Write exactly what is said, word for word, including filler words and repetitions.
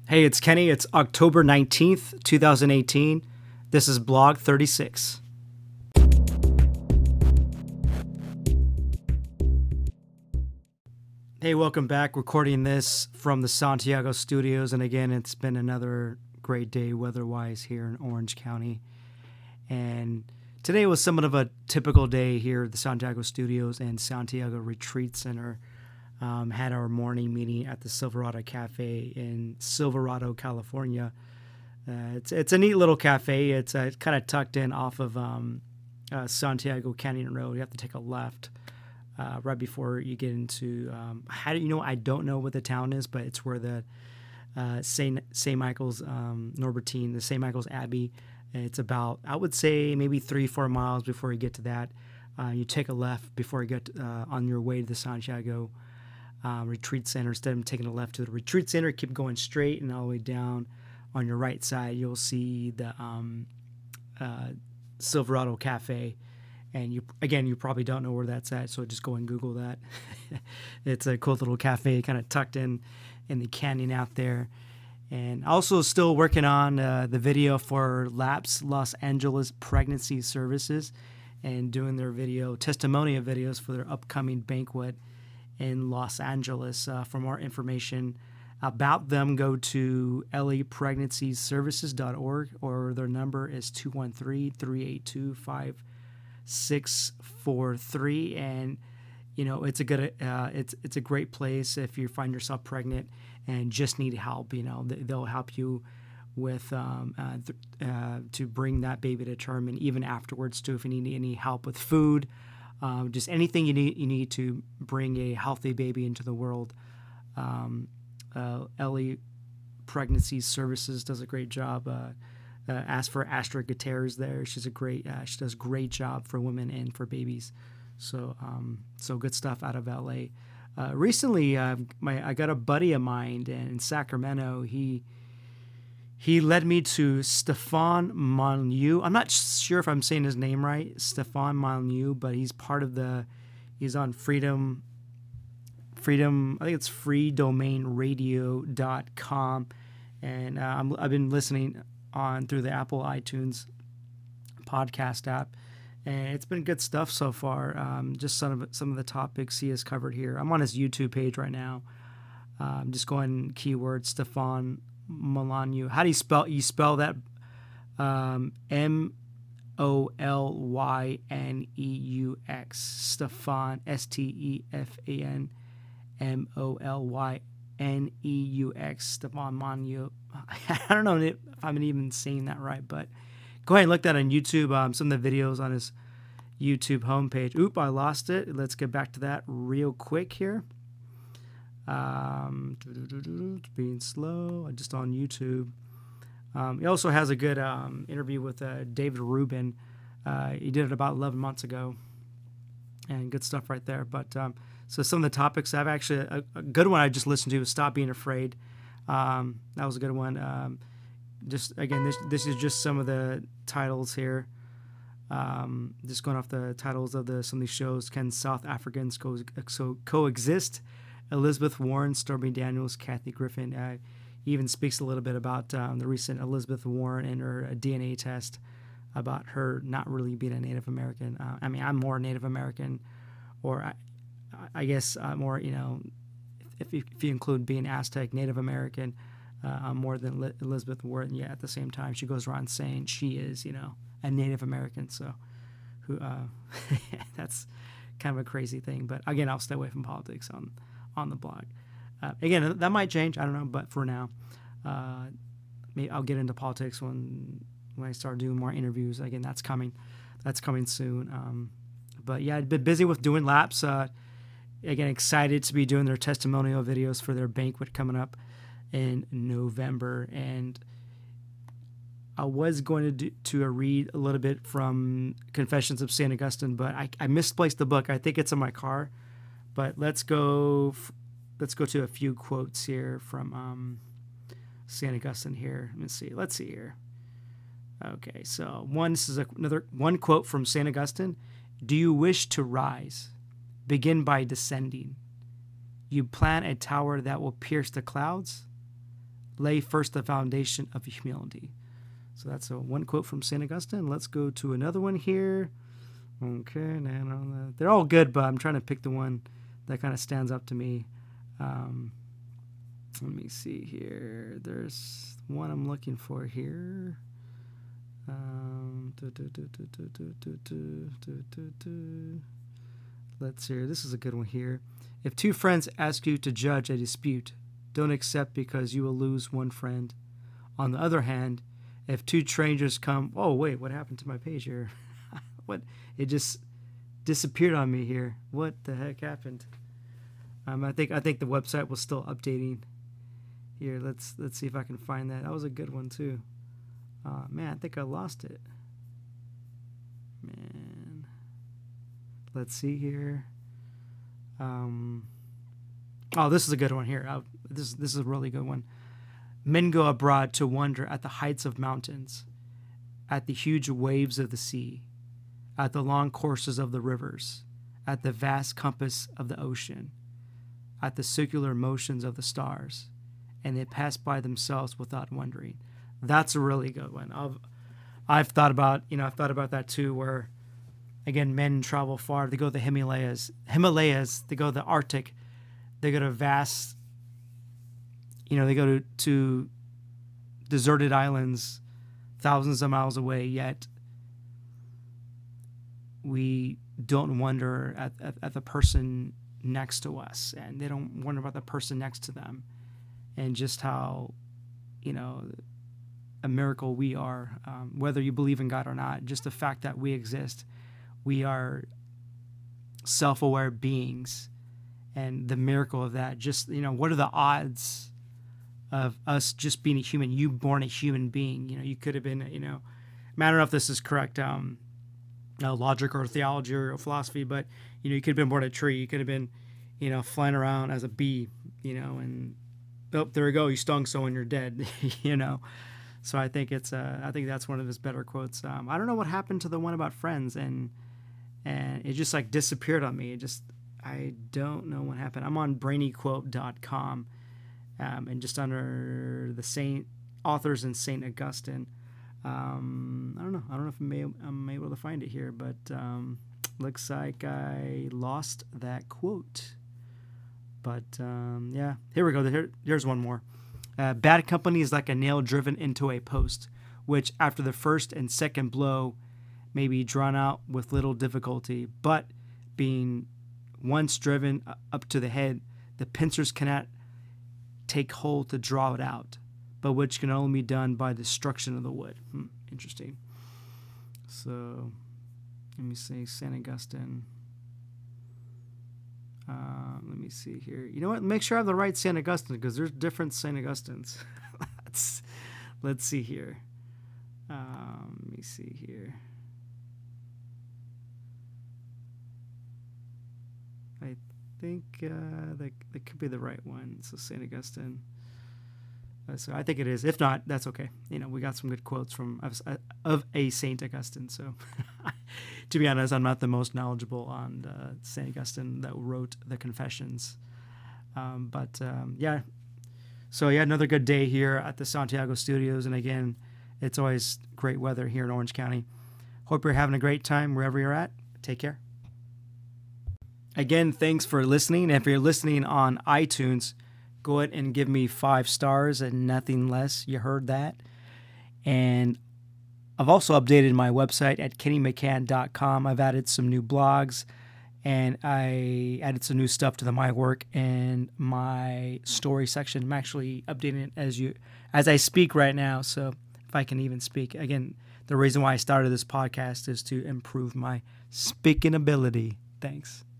Hey, it's Kenny. It's October nineteenth, twenty eighteen. This is Blog thirty-six. Hey, welcome back. Recording this from the Santiago studios. And again, it's been another great day weather-wise here in Orange County. And today was somewhat of a typical day here at the Santiago studios and Santiago Retreat Center. Um, had our morning meeting at the Silverado Cafe in Silverado, California. Uh, it's it's a neat little cafe. It's uh, kind of tucked in off of um, uh, Santiago Canyon Road. You have to take a left uh, right before you get into. Um, how do you know? I don't know what the town is, but it's where the uh, Saint Saint Michael's um, Norbertine, the Saint Michael's Abbey. It's about, I would say, maybe three four miles before you get to that. Uh, you take a left before you get uh, on your way to the Santiago Um, retreat center. Instead of taking a left to the retreat center, keep going straight, and all the way down on your right side, you'll see the um, uh, Silverado Cafe. And you, again, you probably don't know where that's at, so just go and Google that. It's a cool little cafe, kind of tucked in in the canyon out there. And also still working on uh, the video for LAPS Los Angeles Pregnancy Services, and doing their video testimonial videos for their upcoming banquet in Los Angeles. Uh, for more information about them, go to L A pregnancy services dot org, or their number is two one three, three eight two, five six four three. And you know, it's a good uh, it's it's a great place if you find yourself pregnant and just need help. You know, they'll help you with um, uh, th- uh, to bring that baby to term, and even afterwards too, if you need any help with food. Um, just anything you need you need to bring a healthy baby into the world. Um, uh, Ellie Pregnancy Services does a great job. Uh, uh, ask for Astrid Gutierrez there. She's a great. Uh, she does a great job for women and for babies. So um, so good stuff out of L A. Uh, recently, uh, my I got a buddy of mine in Sacramento. He. He led me to Stefan Molyneux. I'm not sure if I'm saying his name right, Stefan Molyneux, but he's part of the, he's on Freedom, Freedom, I think it's free domain radio dot com. And uh, I'm, I've been listening on through the Apple iTunes podcast app. And it's been good stuff so far. Um, just some of, some of the topics he has covered here. I'm on his YouTube page right now. Uh, I'm just going keyword Stefan Molyneux. How do you spell you spell that? Um, M O L Y N E U X. Stefan, S T E F A N M O L Y N E U X. Stefan Molyneux. I don't know if I'm even saying that right, but go ahead and look that on YouTube. Um, some of the videos on his YouTube homepage. Oop, I lost it. Let's get back to that real quick here. Um, being slow, just on YouTube. Um, he also has a good um, interview with uh, David Rubin. Uh, he did it about eleven months ago, and good stuff right there. But um, so some of the topics I've actually a, a good one I just listened to was "Stop Being Afraid." Um, that was a good one. Um, just again, this this is just some of the titles here. Um, just going off the titles of the some of these shows. Can South Africans co- so coexist? Elizabeth Warren, Stormy Daniels, Kathy Griffin. Uh, he even speaks a little bit about um, the recent Elizabeth Warren and her uh, D N A test, about her not really being a Native American. Uh, I mean, I'm more Native American, or I, I guess uh, more, you know, if, if, if you include being Aztec, Native American, uh, I'm more than Li- Elizabeth Warren. Yeah, at the same time, she goes around saying she is, you know, a Native American. So, who uh, that's kind of a crazy thing. But again, I'll stay away from politics on. on the blog. Uh, again, that might change. I don't know. But for now, uh, maybe I'll get into politics when when I start doing more interviews. Again, that's coming. That's coming soon. Um, but yeah, I've been busy with doing laps. Uh, again, excited to be doing their testimonial videos for their banquet coming up in November. And I was going to do, to read a little bit from Confessions of Saint Augustine, but I, I misplaced the book. I think it's in my car. But let's go. Let's go to a few quotes here from um, Saint Augustine. Here, let me see. Let's see here. Okay, so one. This is a, another one quote from Saint Augustine. Do you wish to rise? Begin by descending. You plan a tower that will pierce the clouds. lay first the foundation of humility. So that's a one quote from Saint Augustine. Let's go to another one here. Okay, now they're all good, but I'm trying to pick the one that kind of stands up to me. Um, let me see here. There's one I'm looking for here. Um, do, do, do, do, do, do, do, do, do, do, do. Let's hear. This is a good one here. If two friends ask you to judge a dispute, don't accept because you will lose one friend. On the other hand, if two strangers come, oh wait, what happened to my page here? What? It just disappeared on me here. What the heck happened? Um, I think I think the website was still updating. Here, let's let's see if I can find that. That was a good one too. Uh, man, I think I lost it. Man, let's see here. Um, oh, this is a good one here. I'll, this this is a really good one. Men go abroad to wonder at the heights of mountains, at the huge waves of the sea, at the long courses of the rivers, at the vast compass of the ocean, at the circular motions of the stars, and they pass by themselves without wondering. That's a really good one. I've, I've thought about, you know, I've thought about that too, where, again, men travel far. They go to the Himalayas. Himalayas, they go to the Arctic. They go to vast, you know, they go to, to deserted islands thousands of miles away, yet we don't wonder at, at, at the person next to us, and they don't wonder about the person next to them, and just how, you know, a miracle we are, um, whether you believe in God or not. Just the fact that we exist, we are self-aware beings, and the miracle of that. Just, you know, what are the odds of us just being a human? You born a human being, you know, you could have been, you know, I don't know if this is correct, um, Uh, logic or theology or philosophy, but, you know, you could have been born a tree. You could have been, you know, flying around as a bee, you know, and oh, there you go, you stung someone, you're dead, you know. So I think it's, uh, I think that's one of his better quotes. Um, I don't know what happened to the one about friends, and and it just like disappeared on me. It just, I don't know what happened. I'm on brainy quote dot com, um, and just under the Saint authors and Saint Augustine. Um, I don't know. I don't know if I'm, able, I'm able to find it here, but um, looks like I lost that quote. But um, yeah, here we go. Here, here's one more. Uh, Bad company is like a nail driven into a post, which after the first and second blow may be drawn out with little difficulty, but being once driven up to the head, the pincers cannot take hold to draw it out, but which can only be done by destruction of the wood. Hmm, interesting. So, let me see, Saint Augustine. Uh, let me see here. You know what? Make sure I have the right Saint Augustine, because there's different Saint Augustines. let's, let's see here. Um, let me see here. I think uh, that, that could be the right one. So Saint Augustine. Uh, so I think it is. If not, that's okay. You know, we got some good quotes from of, of a Saint Augustine. So, to be honest, I'm not the most knowledgeable on uh, Saint Augustine that wrote the Confessions. Um, but um, yeah, so yeah, another good day here at the Santiago Studios. And again, it's always great weather here in Orange County. Hope you're having a great time wherever you're at. Take care. Again, thanks for listening. If you're listening on iTunes, go ahead and give me five stars and nothing less. You heard that. And I've also updated my website at kenny mccann dot com. I've added some new blogs, and I added some new stuff to the My Work and my story section. I'm actually updating it as you as I speak right now, so if I can even speak. Again, the reason why I started this podcast is to improve my speaking ability. Thanks.